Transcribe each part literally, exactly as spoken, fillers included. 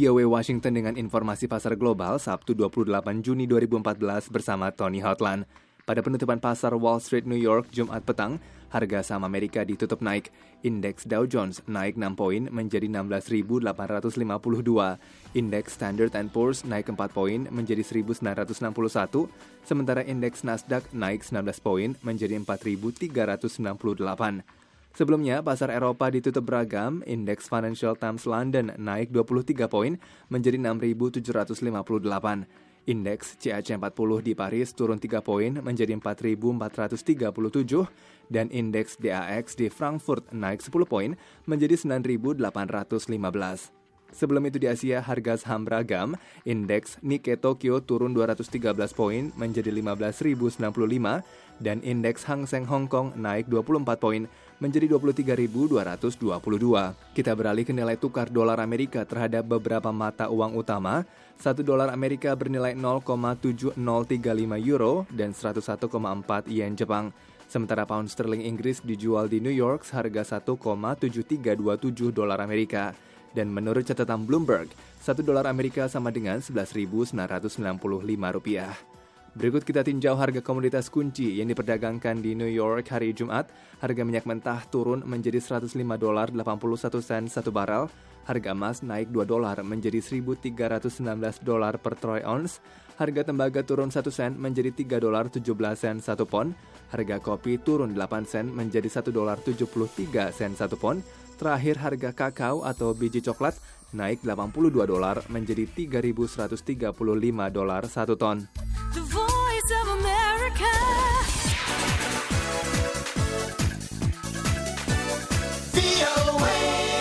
V O A Washington dengan informasi pasar global Sabtu dua puluh delapan Juni dua ribu empat belas bersama Tony Hotland. Pada penutupan pasar Wall Street New York Jumat petang, harga saham Amerika ditutup naik. Indeks Dow Jones naik enam poin menjadi enam belas ribu delapan ratus lima puluh dua. Indeks Standard and Poor's naik empat poin menjadi seribu sembilan ratus enam puluh satu. Sementara indeks Nasdaq naik sembilan belas poin menjadi empat ribu tiga ratus sembilan puluh delapan. Sebelumnya, pasar Eropa ditutup beragam. Indeks Financial Times London naik dua puluh tiga poin menjadi enam ribu tujuh ratus lima puluh delapan. Indeks C A C empat puluh di Paris turun tiga poin menjadi empat ribu empat ratus tiga puluh tujuh dan indeks D A X di Frankfurt naik sepuluh poin menjadi sembilan ribu delapan ratus lima belas. Sebelum itu di Asia, harga saham beragam. Indeks Nikkei Tokyo turun dua ratus tiga belas poin menjadi lima belas ribu sembilan puluh lima dan indeks Hang Seng Hong Kong naik dua puluh empat poin menjadi dua puluh tiga ribu dua ratus dua puluh dua. Kita beralih ke nilai tukar dolar Amerika terhadap beberapa mata uang utama. Satu dolar Amerika bernilai nol koma tujuh nol tiga lima euro dan seratus satu koma empat yen Jepang. Sementara pound sterling Inggris dijual di New York seharga satu koma tujuh tiga dua tujuh dolar Amerika. Dan menurut catatan Bloomberg, satu dolar Amerika sama dengan sebelas ribu sembilan ratus sembilan puluh lima rupiah. Berikut kita tinjau harga komoditas kunci yang diperdagangkan di New York hari Jumat. Harga minyak mentah turun menjadi seratus lima dolar delapan puluh satu sen satu barel. Harga emas naik dua dolar menjadi seribu tiga ratus sembilan belas dolar per troy ounce. Harga tembaga turun satu sen menjadi tiga dolar tujuh belas sen satu pon. Harga kopi turun delapan sen menjadi satu dolar tujuh puluh tiga sen satu pon. Terakhir harga kakao atau biji coklat naik delapan puluh dua dolar menjadi tiga ribu seratus tiga puluh lima dolar satu ton. The Voice of America. V O A.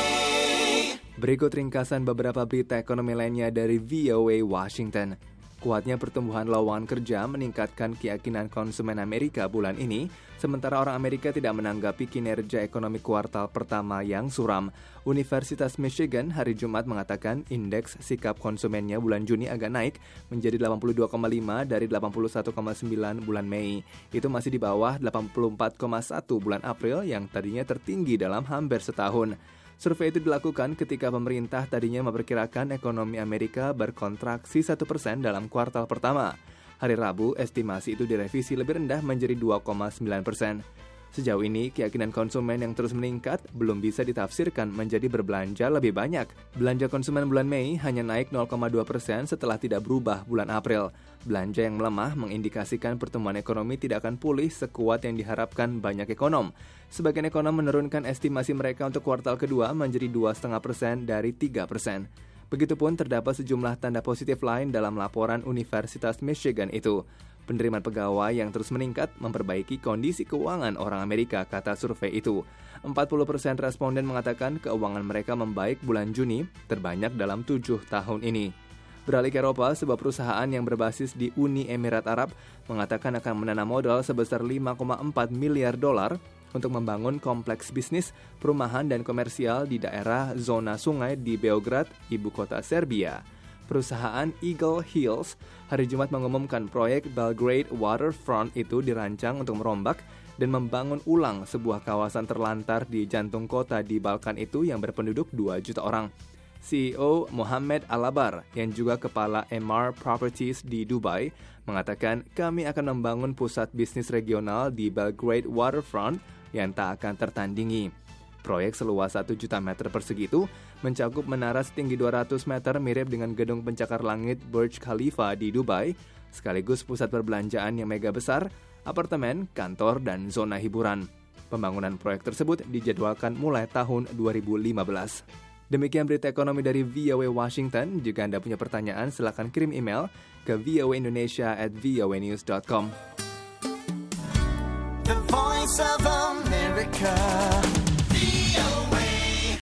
Berikut ringkasan beberapa berita ekonomi lainnya dari V O A Washington. Kuatnya pertumbuhan lowongan kerja meningkatkan keyakinan konsumen Amerika bulan ini, sementara orang Amerika tidak menanggapi kinerja ekonomi kuartal pertama yang suram. Universitas Michigan hari Jumat mengatakan indeks sikap konsumennya bulan Juni agak naik menjadi delapan puluh dua koma lima dari delapan puluh satu koma sembilan bulan Mei. Itu masih di bawah delapan puluh empat koma satu bulan April yang tadinya tertinggi dalam hampir setahun. Survei itu dilakukan ketika pemerintah tadinya memperkirakan ekonomi Amerika berkontraksi satu persen dalam kuartal pertama. Hari Rabu, estimasi itu direvisi lebih rendah menjadi dua koma sembilan persen. Sejauh ini, keyakinan konsumen yang terus meningkat belum bisa ditafsirkan menjadi berbelanja lebih banyak. Belanja konsumen bulan Mei hanya naik nol koma dua persen setelah tidak berubah bulan April. Belanja yang melemah mengindikasikan pertumbuhan ekonomi tidak akan pulih sekuat yang diharapkan banyak ekonom. Sebagian ekonom menurunkan estimasi mereka untuk kuartal kedua menjadi dua koma lima persen dari tiga persen. Begitupun terdapat sejumlah tanda positif lain dalam laporan Universitas Michigan itu. Penerimaan pegawai yang terus meningkat memperbaiki kondisi keuangan orang Amerika, kata survei itu. empat puluh persen responden mengatakan keuangan mereka membaik bulan Juni, terbanyak dalam tujuh tahun ini. Beralih ke Eropa, sebuah perusahaan yang berbasis di Uni Emirat Arab mengatakan akan menanam modal sebesar lima koma empat miliar dolar untuk membangun kompleks bisnis, perumahan, dan komersial di daerah zona sungai di Beograd, ibu kota Serbia. Perusahaan Eagle Hills hari Jumat mengumumkan proyek Belgrade Waterfront itu dirancang untuk merombak dan membangun ulang sebuah kawasan terlantar di jantung kota di Balkan itu yang berpenduduk dua juta orang. C E O Mohammed Alabar, yang juga kepala M R Properties di Dubai, mengatakan kami akan membangun pusat bisnis regional di Belgrade Waterfront yang tak akan tertandingi. Proyek seluas satu juta meter persegi itu mencakup menara setinggi dua ratus meter mirip dengan gedung pencakar langit Burj Khalifa di Dubai, sekaligus pusat perbelanjaan yang mega besar, apartemen, kantor, dan zona hiburan. Pembangunan proyek tersebut dijadwalkan mulai tahun dua ribu lima belas. Demikian berita ekonomi dari V O A Washington. Jika Anda punya pertanyaan, silakan kirim email ke v o a indonesia at v o a news dot com. The Voice of America.